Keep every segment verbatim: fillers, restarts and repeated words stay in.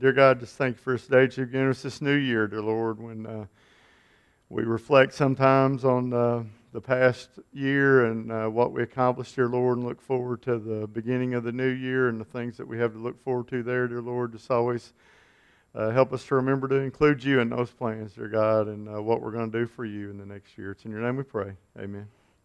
Dear God, just thank you for this day that you've given us this new year, dear Lord, when uh, we reflect sometimes on uh, the past year and uh, what we accomplished, dear Lord, and look forward to the beginning of the new year and the things that we have to look forward to there, dear Lord. Just always uh, help us to remember to include you in those plans, dear God, and uh, what we're going to do for you in the next year. It's in your name we pray. Amen.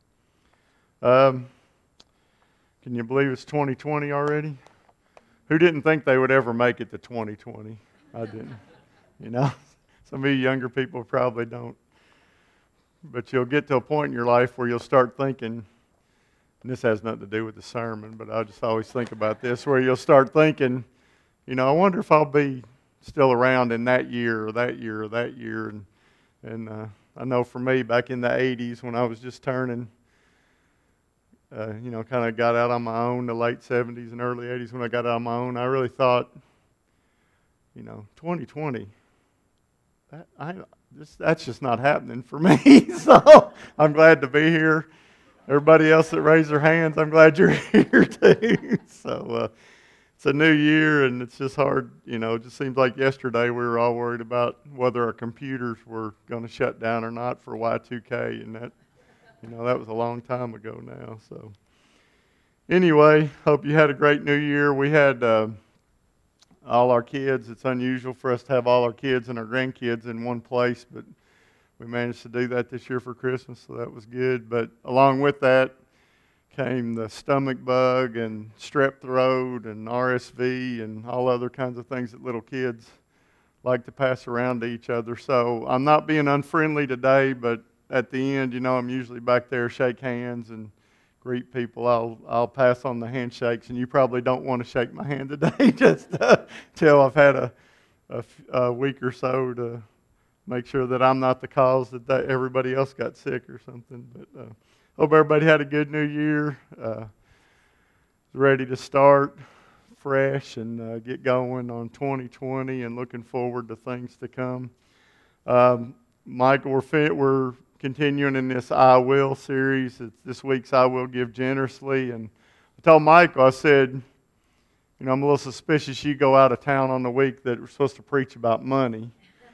Um, can you believe it's twenty twenty already? Who didn't think they would ever make it to twenty twenty? I didn't. You know, some of you younger people probably don't. But you'll get to a point in your life where you'll start thinking, and this has nothing to do with the sermon, but I just always think about this, where you'll start thinking, you know, I wonder if I'll be still around in that year or that year or that year. And, and uh, I know for me, back in the eighties when I was just turning, Uh, you know, kind of got out on my own, the late seventies and early eighties when I got out on my own, I really thought, you know, twenty twenty, that, I, just, that's just not happening for me. So I'm glad to be here. Everybody else that raised their hands, I'm glad you're here too. So uh, it's a new year, and it's just hard, you know, it just seems like yesterday we were all worried about whether our computers were going to shut down or not for Y two K, and that You know, that was a long time ago now. So anyway, hope you had a great new year. We had uh, all our kids. It's unusual for us to have all our kids and our grandkids in one place, but we managed to do that this year for Christmas, so that was good. But along with that came the stomach bug and strep throat and R S V and all other kinds of things that little kids like to pass around to each other. So I'm not being unfriendly today, but at the end, you know, I'm usually back there, shake hands and greet people. I'll I'll pass on the handshakes, and you probably don't want to shake my hand today, just uh, till I've had a, a, a week or so to make sure that I'm not the cause that, that everybody else got sick or something. But uh, hope everybody had a good new year, uh, ready to start fresh and uh, get going on twenty twenty, and looking forward to things to come. Um, Michael, we're fit, we're continuing in this I Will series. It's this week's I Will Give Generously. And I told Michael, I said, you know, I'm a little suspicious you go out of town on the week that we're supposed to preach about money.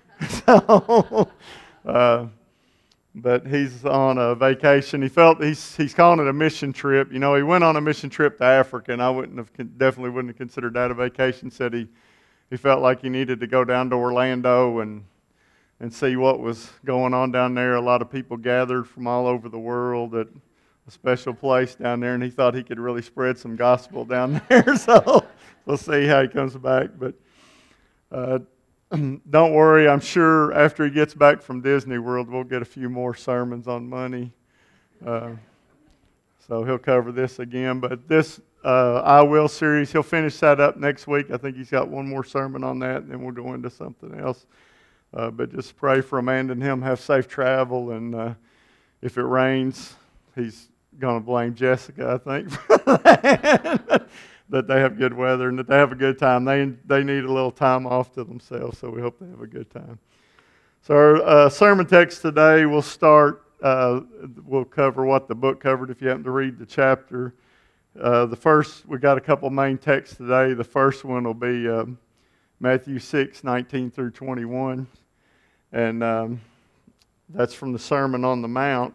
so, uh, but he's on a vacation. He felt he's he's calling it a mission trip. You know, he went on a mission trip to Africa, and I wouldn't have definitely wouldn't have considered that a vacation. Said he he felt like he needed to go down to Orlando and and see what was going on down there. A lot of people gathered from all over the world at a special place down there, and he thought he could really spread some gospel down there. So we'll see how he comes back. But uh, don't worry, I'm sure after he gets back from Disney World, we'll get a few more sermons on money. Uh, so he'll cover this again. But this uh, I Will series, he'll finish that up next week. I think he's got one more sermon on that, and then we'll go into something else. Uh, but just pray for Amanda and him, have safe travel, and uh, if it rains, he's going to blame Jessica, I think, for that, that they have good weather and that they have a good time. They they need a little time off to themselves, so we hope they have a good time. So our uh, sermon text today, we'll start, uh, we'll cover what the book covered if you happen to read the chapter. Uh, the first, we got a couple main texts today. The first one will be um, Matthew six, nineteen through twenty-one. And um, that's from the Sermon on the Mount.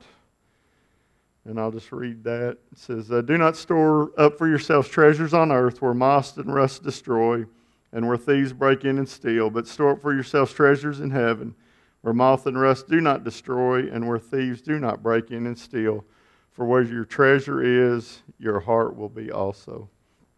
And I'll just read that. It says, uh, Do not store up for yourselves treasures on earth where moth and rust destroy and where thieves break in and steal, but store up for yourselves treasures in heaven where moth and rust do not destroy and where thieves do not break in and steal. For where your treasure is, your heart will be also.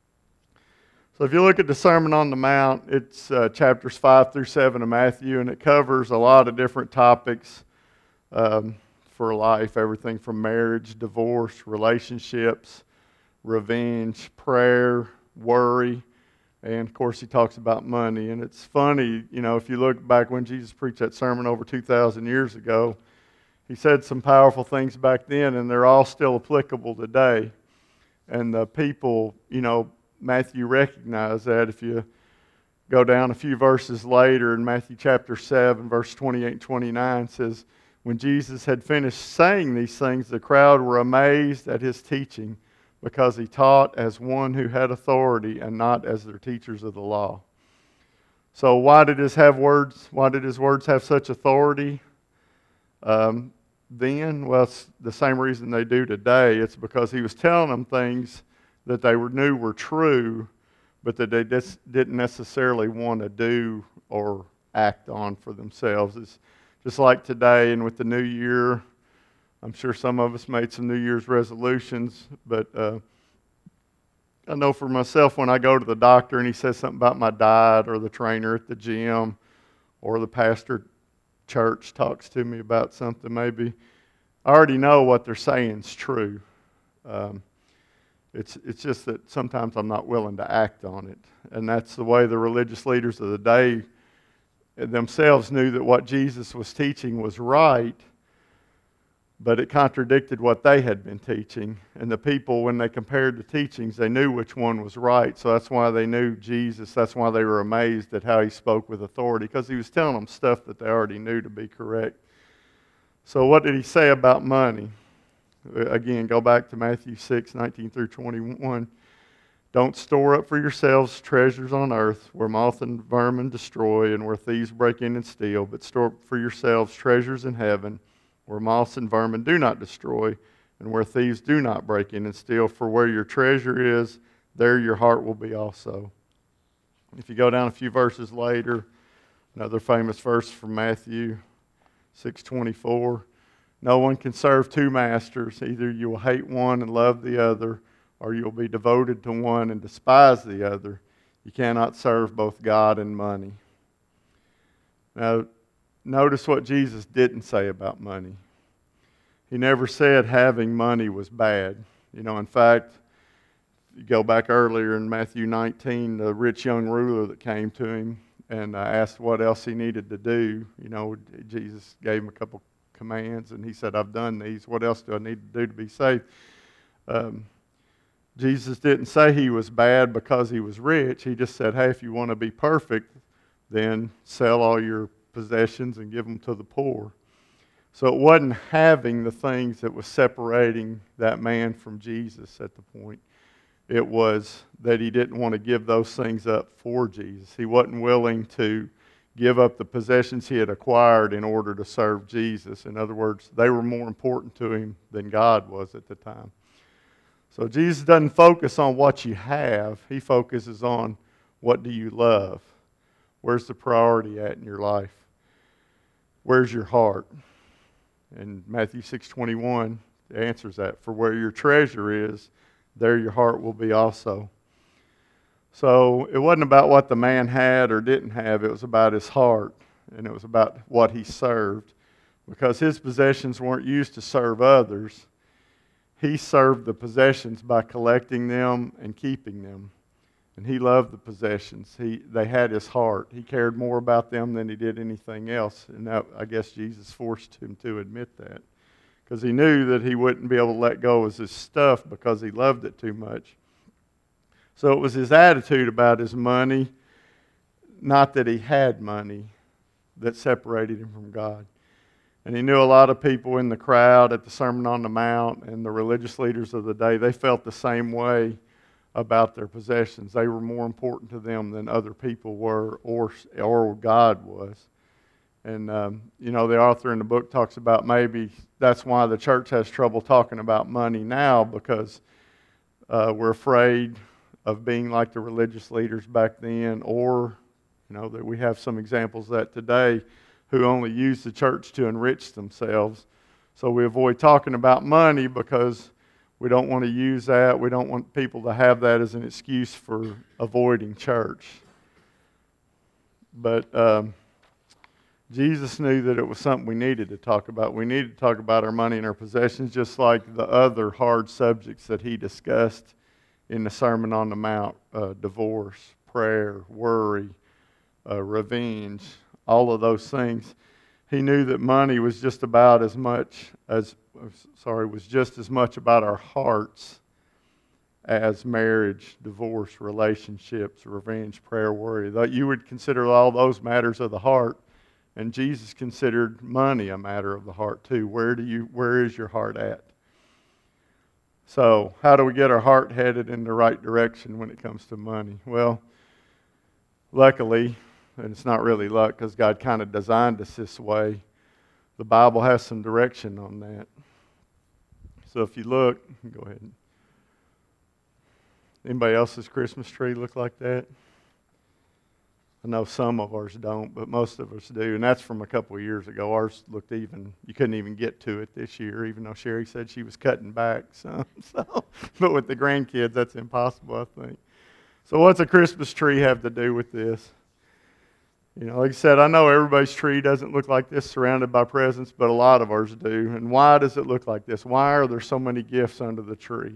So if you look at the Sermon on the Mount, it's uh, chapters five through seven of Matthew, and it covers a lot of different topics um, for life, everything from marriage, divorce, relationships, revenge, prayer, worry, and of course he talks about money. And it's funny, you know, if you look back when Jesus preached that sermon over two thousand years ago, he said some powerful things back then, and they're all still applicable today. And the people, you know, Matthew recognized that. If you go down a few verses later in Matthew chapter seven, verse twenty-eight and twenty-nine, says, When Jesus had finished saying these things, the crowd were amazed at his teaching, because he taught as one who had authority and not as their teachers of the law. So why did his have words? Why did his words have such authority? Um, then, well, it's the same reason they do today. It's because he was telling them things that they were, knew were true, but that they just didn't necessarily want to do or act on for themselves. It's just like today, and with the new year, I'm sure some of us made some New Year's resolutions, but uh, I know for myself, when I go to the doctor and he says something about my diet, or the trainer at the gym, or the pastor church talks to me about something, maybe I already know what they're saying is true. Um, it's it's just that sometimes I'm not willing to act on it, and that's the way the religious leaders of the day themselves knew that what Jesus was teaching was right, but it contradicted what they had been teaching. And the people, when they compared the teachings, they knew which one was right. So that's why they knew Jesus. That's why they were amazed at how he spoke with authority, because he was telling them stuff that they already knew to be correct. So what did he say about money? Again, go back to Matthew six, nineteen through twenty-one. Don't store up for yourselves treasures on earth, where moth and vermin destroy and where thieves break in and steal, but store up for yourselves treasures in heaven, where moths and vermin do not destroy, and where thieves do not break in and steal. For where your treasure is, there your heart will be also. If you go down a few verses later, another famous verse from Matthew six twenty-four. No one can serve two masters. Either you will hate one and love the other, or you'll be devoted to one and despise the other. You cannot serve both God and money. Now, notice what Jesus didn't say about money. He never said having money was bad. You know, in fact, you go back earlier in Matthew nineteen, the rich young ruler that came to him and uh, asked what else he needed to do. You know, Jesus gave him a couple commands, and he said, I've done these. What else do I need to do to be saved? Um, Jesus didn't say he was bad because he was rich. He just said, hey, if you want to be perfect, then sell all your possessions and give them to the poor. So it wasn't having the things that was separating that man from Jesus at the point. It was that he didn't want to give those things up for Jesus. He wasn't willing to give up the possessions he had acquired in order to serve Jesus. In other words, they were more important to him than God was at the time. So Jesus doesn't focus on what you have. He focuses on what do you love. Where's the priority at in your life? Where's your heart? And Matthew six twenty-one answers that. For where your treasure is, there your heart will be also. So it wasn't about what the man had or didn't have. It was about his heart, and it was about what he served. Because his possessions weren't used to serve others, he served the possessions by collecting them and keeping them. And he loved the possessions. He, they had his heart. He cared more about them than he did anything else. And that, I guess Jesus forced him to admit that, because he knew that he wouldn't be able to let go of his stuff because he loved it too much. So it was his attitude about his money, not that he had money, that separated him from God. And he knew a lot of people in the crowd at the Sermon on the Mount and the religious leaders of the day, they felt the same way about their possessions. They were more important to them than other people were, or, or God was. And, um, you know, the author in the book talks about maybe that's why the church has trouble talking about money now, because uh, we're afraid of being like the religious leaders back then, or, you know, that we have some examples of that today who only use the church to enrich themselves. So we avoid talking about money because we don't want to use that. We don't want people to have that as an excuse for avoiding church. But um, Jesus knew that it was something we needed to talk about. We needed to talk about our money and our possessions, just like the other hard subjects that he discussed in the Sermon on the Mount, uh, divorce, prayer, worry, uh, revenge, all of those things. He knew that money was just about as much as, sorry, was just as much about our hearts as marriage, divorce, relationships, revenge, prayer, worry. That you would consider all those matters of the heart, and Jesus considered money a matter of the heart too. Where do you, where is your heart at? So, how do we get our heart headed in the right direction when it comes to money? Well, luckily, and it's not really luck because God kind of designed us this way. The Bible has some direction on that. So if you look, go ahead. Anybody else's Christmas tree look like that? I know some of ours don't, but most of us do, and that's from a couple of years ago. Ours looked even, you couldn't even get to it this year, even though Sherry said she was cutting back some. So, but with the grandkids, that's impossible, I think. So what's a Christmas tree have to do with this? You know, like I said, I know everybody's tree doesn't look like this surrounded by presents, but a lot of ours do. And why does it look like this? Why are there so many gifts under the tree?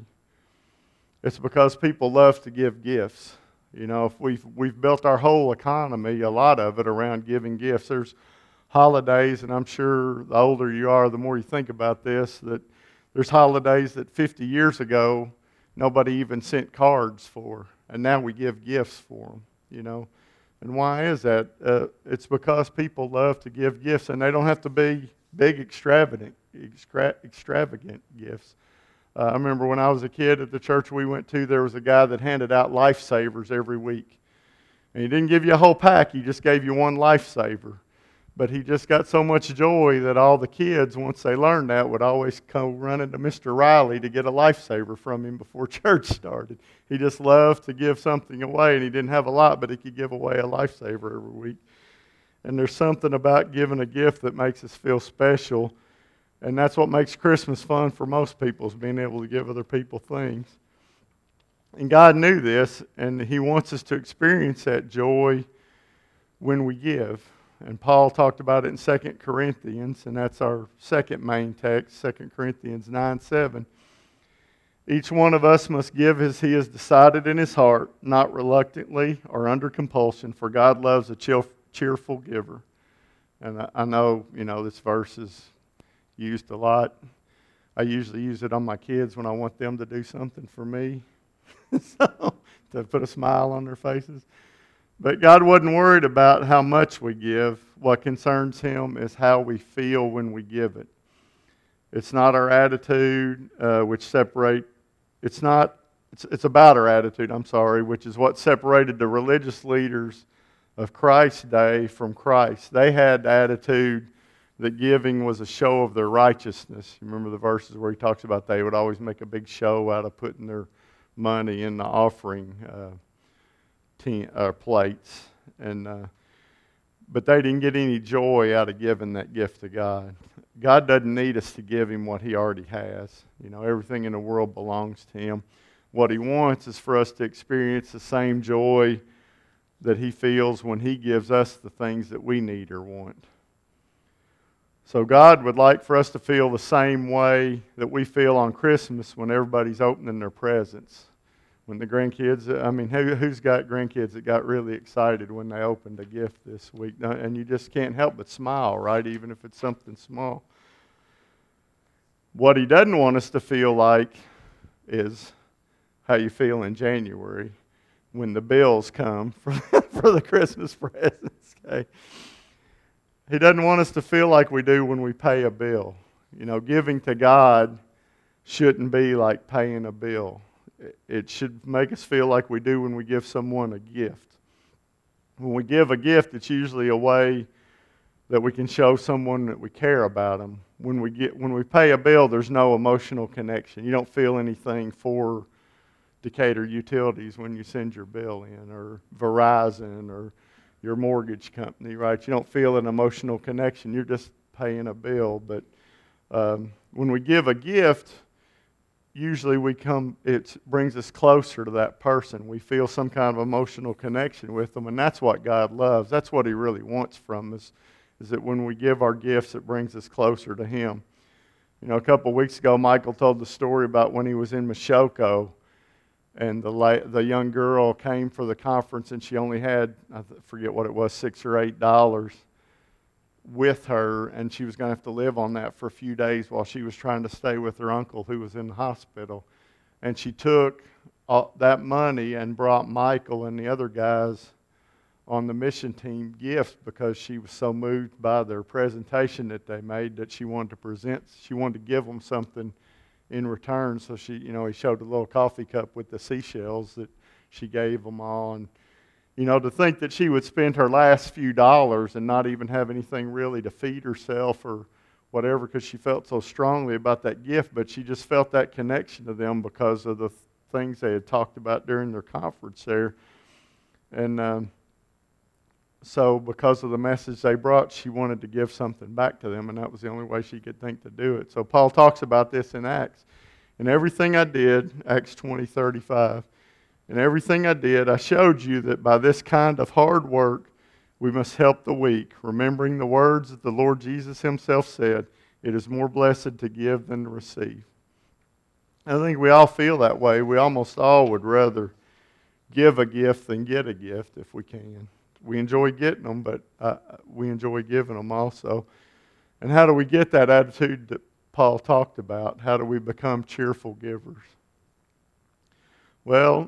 It's because people love to give gifts. You know, if we've we've built our whole economy, a lot of it, around giving gifts. There's holidays, and I'm sure the older you are, the more you think about this, that there's holidays that fifty years ago, nobody even sent cards for, and now we give gifts for them, you know. And why is that? Uh, it's because people love to give gifts, and they don't have to be big, extravagant, extra, extravagant gifts. Uh, I remember when I was a kid at the church we went to, there was a guy that handed out lifesavers every week. And he didn't give you a whole pack, he just gave you one lifesaver. But he just got so much joy that all the kids, once they learned that, would always come running to Mister Riley to get a lifesaver from him before church started. He just loved to give something away, and he didn't have a lot, but he could give away a lifesaver every week. And there's something about giving a gift that makes us feel special. And that's what makes Christmas fun for most people, is being able to give other people things. And God knew this, and He wants us to experience that joy when we give. And Paul talked about it in Second Corinthians, and that's our second main text, Second Corinthians nine seven. Each one of us must give as he has decided in his heart, not reluctantly or under compulsion, for God loves a cheerful giver. And I know, you know, this verse is used a lot. I usually use it on my kids when I want them to do something for me, so, to put a smile on their faces. But God wasn't worried about how much we give. What concerns Him is how we feel when we give it. It's not our attitude, uh, which separate. It's not. It's, it's about our attitude. I'm sorry, which is what separated the religious leaders of Christ's day from Christ. They had the attitude that giving was a show of their righteousness. You remember the verses where He talks about they would always make a big show out of putting their money in the offering uh, ten, uh, plates, and uh, but they didn't get any joy out of giving that gift to God. God doesn't need us to give Him what He already has. You know, everything in the world belongs to Him. What He wants is for us to experience the same joy that He feels when He gives us the things that we need or want. So God would like for us to feel the same way that we feel on Christmas when everybody's opening their presents. When the grandkids, I mean, who, who's got grandkids that got really excited when they opened a gift this week? And you just can't help but smile, right? Even if it's something small. What He doesn't want us to feel like is how you feel in January when the bills come for, for the Christmas presents, okay? He doesn't want us to feel like we do when we pay a bill. You know, giving to God shouldn't be like paying a bill. It should make us feel like we do when we give someone a gift. When we give a gift, it's usually a way that we can show someone that we care about them. When we get, when we pay a bill, there's no emotional connection. You don't feel anything for Decatur Utilities when you send your bill in, or Verizon, or your mortgage company, right? You don't feel an emotional connection. You're just paying a bill. But um, when we give a gift, usually we come, it brings us closer to that person. We feel some kind of emotional connection with them, and that's what God loves. That's what He really wants from us, is that when we give our gifts, it brings us closer to Him. You know, a couple of weeks ago, Michael told the story about when he was in Mashoko, and the la- the young girl came for the conference, and she only had, I forget what it was, six or eight dollars with her, and she was going to have to live on that for a few days while she was trying to stay with her uncle who was in the hospital. And she took all that money and brought Michael and the other guys on the mission team gifts because she was so moved by their presentation that they made that she wanted to present, she wanted to give them something in return. So she, you know, he showed a little coffee cup with the seashells that she gave them all, and You know, to think that she would spend her last few dollars and not even have anything really to feed herself or whatever because she felt so strongly about that gift, but she just felt that connection to them because of the things they had talked about during their conference there. And um, so because of the message they brought, she wanted to give something back to them, and that was the only way she could think to do it. So Paul talks about this in Acts. In everything I did, Acts twenty thirty-five, in everything I did, I showed you that by this kind of hard work, we must help the weak, remembering the words that the Lord Jesus himself said, it is more blessed to give than to receive. I think we all feel that way. We almost all would rather give a gift than get a gift if we can. We enjoy getting them, but uh, we enjoy giving them also. And how do we get that attitude that Paul talked about? How do we become cheerful givers? Well,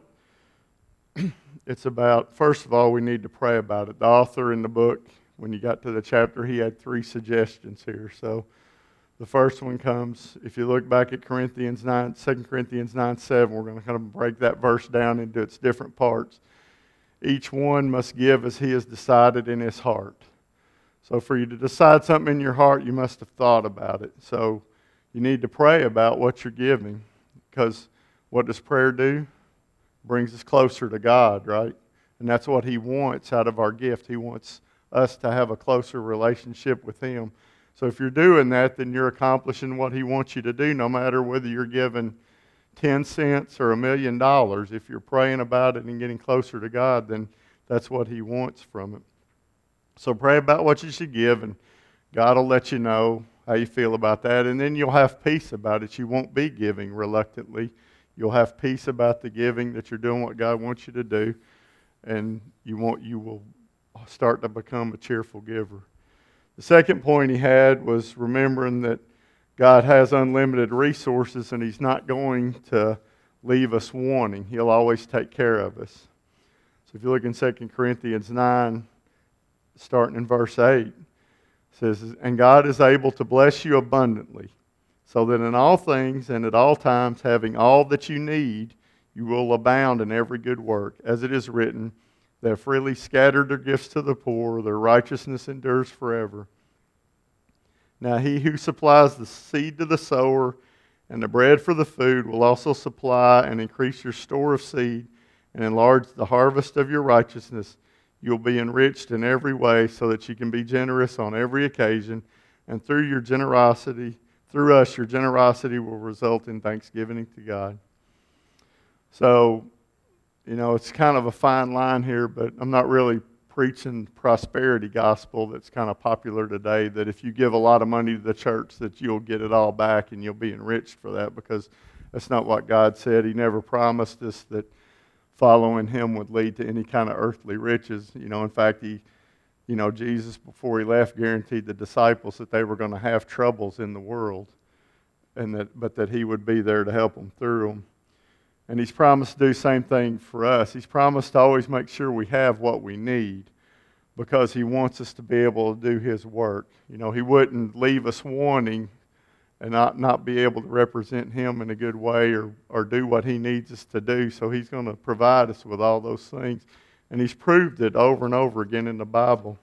it's about, first of all, we need to pray about it. The author in the book, when you got to the chapter, he had three suggestions here. So the first one comes, if you look back at Corinthians nine, Second Corinthians nine seven, we're going to kind of break that verse down into its different parts. Each one must give as he has decided in his heart. So for you to decide something in your heart, you must have thought about it. So you need to pray about what you're giving, because what does prayer do? Brings us closer to God, right? And that's what he wants out of our gift. He wants us to have a closer relationship with him. So if you're doing that, then you're accomplishing what he wants you to do, no matter whether you're giving ten cents or a million dollars. If you're praying about it and getting closer to God, then that's what he wants from it. So pray about what you should give, and God will let you know how you feel about that, and then you'll have peace about it. You won't be giving reluctantly. You'll have peace about the giving, that you're doing what God wants you to do, and you won't, you will start to become a cheerful giver. The second point he had was remembering that God has unlimited resources, and he's not going to leave us wanting. He'll always take care of us. So if you look in Second Corinthians nine, starting in verse eight, it says, and God is able to bless you abundantly, so that in all things and at all times, having all that you need, you will abound in every good work. As it is written, they have freely scattered their gifts to the poor, their righteousness endures forever. Now he who supplies the seed to the sower and the bread for the food will also supply and increase your store of seed and enlarge the harvest of your righteousness. You'll be enriched in every way so that you can be generous on every occasion, and through your generosity, through us, your generosity will result in thanksgiving to God. So, you know, it's kind of a fine line here, but I'm not really preaching prosperity gospel that's kind of popular today, that if you give a lot of money to the church that you'll get it all back and you'll be enriched for that, because that's not what God said. He never promised us that following him would lead to any kind of earthly riches. You know, in fact, he, you know, Jesus, before he left, guaranteed the disciples that they were going to have troubles in the world, and that, but that he would be there to help them through them. And he's promised to do the same thing for us. He's promised to always make sure we have what we need, because he wants us to be able to do his work. You know, he wouldn't leave us wanting and not, not be able to represent him in a good way, or, or do what he needs us to do. So he's going to provide us with all those things. And he's proved it over and over again in the Bible.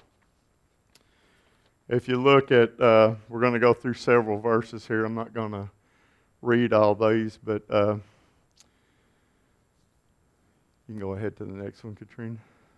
If you look at, uh, we're going to go through several verses here. I'm not going to read all these, but uh, you can go ahead to the next one, Katrina.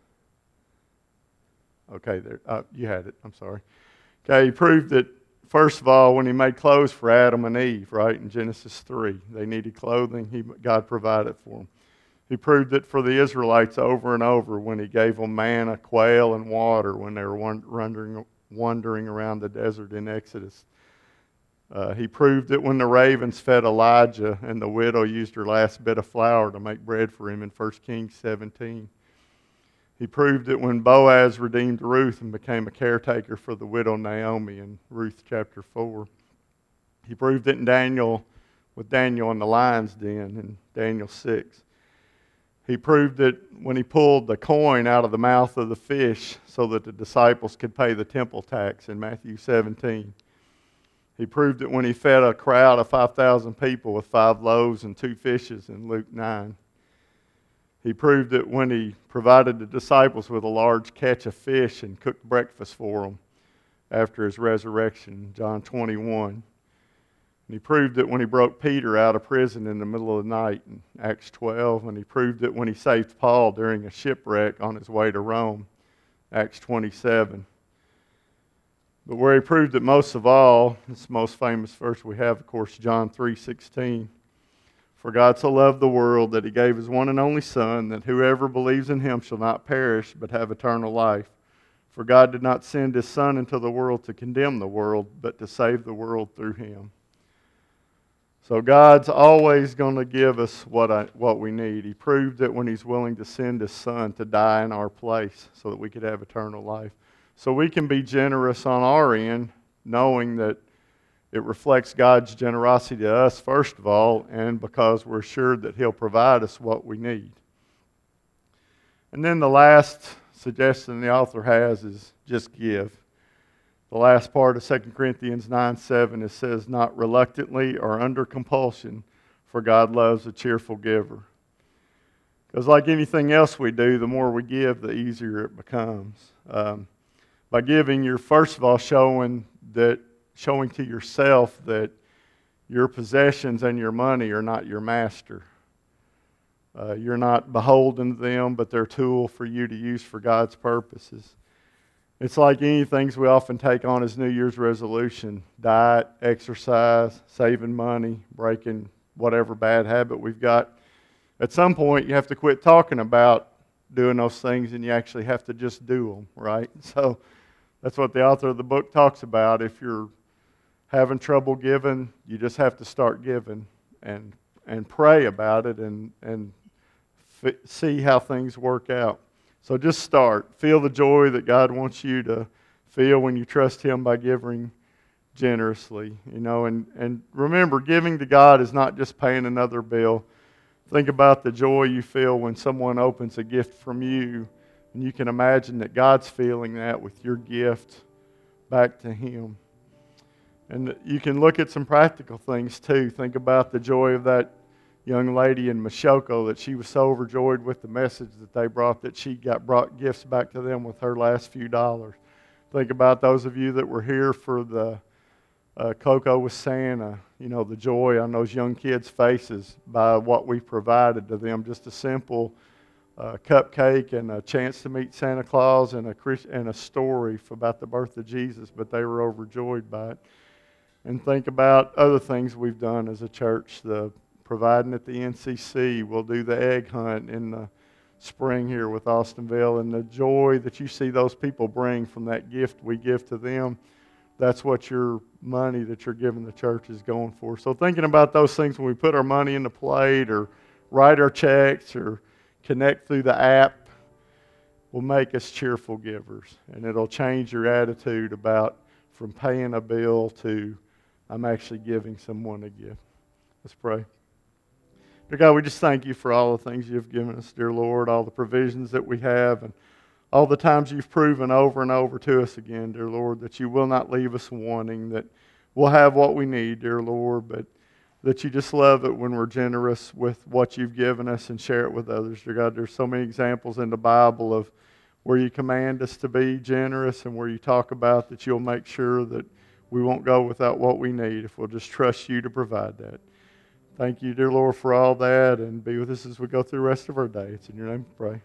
Okay, there. Uh, you had it. I'm sorry. Okay, he proved that, first of all, when he made clothes for Adam and Eve, right, in Genesis three. They needed clothing. He, God provided for them. He proved it for the Israelites over and over when he gave them manna, quail, and water when they were wandering, wandering around the desert in Exodus. Uh, he proved it when the ravens fed Elijah and the widow used her last bit of flour to make bread for him in First Kings seventeen. He proved it when Boaz redeemed Ruth and became a caretaker for the widow Naomi in Ruth chapter four. He proved it in Daniel, with Daniel in the lion's den in Daniel six. He proved it when he pulled the coin out of the mouth of the fish so that the disciples could pay the temple tax in Matthew seventeen. He proved it when he fed a crowd of five thousand people with five loaves and two fishes in Luke nine. He proved it when he provided the disciples with a large catch of fish and cooked breakfast for them after his resurrection, John twenty-one. And he proved it when he broke Peter out of prison in the middle of the night in Acts twelve. And he proved it when he saved Paul during a shipwreck on his way to Rome, Acts twenty-seven. But where he proved it most of all, this most famous verse we have, of course, John three sixteen. For God so loved the world that he gave his one and only Son, that whoever believes in him shall not perish but have eternal life. For God did not send his Son into the world to condemn the world, but to save the world through him. So God's always going to give us what I, what we need. He proved it when he's willing to send his Son to die in our place so that we could have eternal life. So we can be generous on our end, knowing that it reflects God's generosity to us, first of all, and because we're assured that he'll provide us what we need. And then the last suggestion the author has is just give. The last part of Second Corinthians nine seven, it says, not reluctantly or under compulsion, for God loves a cheerful giver. Because like anything else we do, the more we give, the easier it becomes. Um, by giving, you're first of all showing that showing to yourself that your possessions and your money are not your master. Uh, you're not beholden to them, but they're a tool for you to use for God's purposes. It's like any things we often take on as New Year's resolution: diet, exercise, saving money, breaking whatever bad habit we've got. At some point, you have to quit talking about doing those things, and you actually have to just do them, right? So that's what the author of the book talks about. If you're having trouble giving, you just have to start giving and and pray about it and and f- see how things work out. So just start. Feel the joy that God wants you to feel when you trust him by giving generously. You know, and, and remember, giving to God is not just paying another bill. Think about the joy you feel when someone opens a gift from you, and you can imagine that God's feeling that with your gift back to him. And you can look at some practical things too. Think about the joy of that young lady in Mashoko, that she was so overjoyed with the message that they brought that she got brought gifts back to them with her last few dollars. Think about those of you that were here for the uh, Cocoa with Santa. You know, the joy on those young kids' faces by what we provided to them. Just a simple uh, cupcake and a chance to meet Santa Claus and a and a story about the birth of Jesus, but they were overjoyed by it. And think about other things we've done as a church. The providing at the N C C. We'll do the egg hunt in the spring here with Austinville. And the joy that you see those people bring from that gift we give to them, that's what your money that you're giving the church is going for. So thinking about those things when we put our money in the plate or write our checks or connect through the app will make us cheerful givers. And it'll change your attitude about from paying a bill to I'm actually giving someone a gift. Let's pray. Dear God, we just thank you for all the things you've given us, dear Lord, all the provisions that we have, and all the times you've proven over and over to us again, dear Lord, that you will not leave us wanting, that we'll have what we need, dear Lord, but that you just love it when we're generous with what you've given us and share it with others. Dear God, there's so many examples in the Bible of where you command us to be generous and where you talk about that you'll make sure that we won't go without what we need if we'll just trust you to provide that. Thank you, dear Lord, for all that, and be with us as we go through the rest of our day. It's in your name we pray.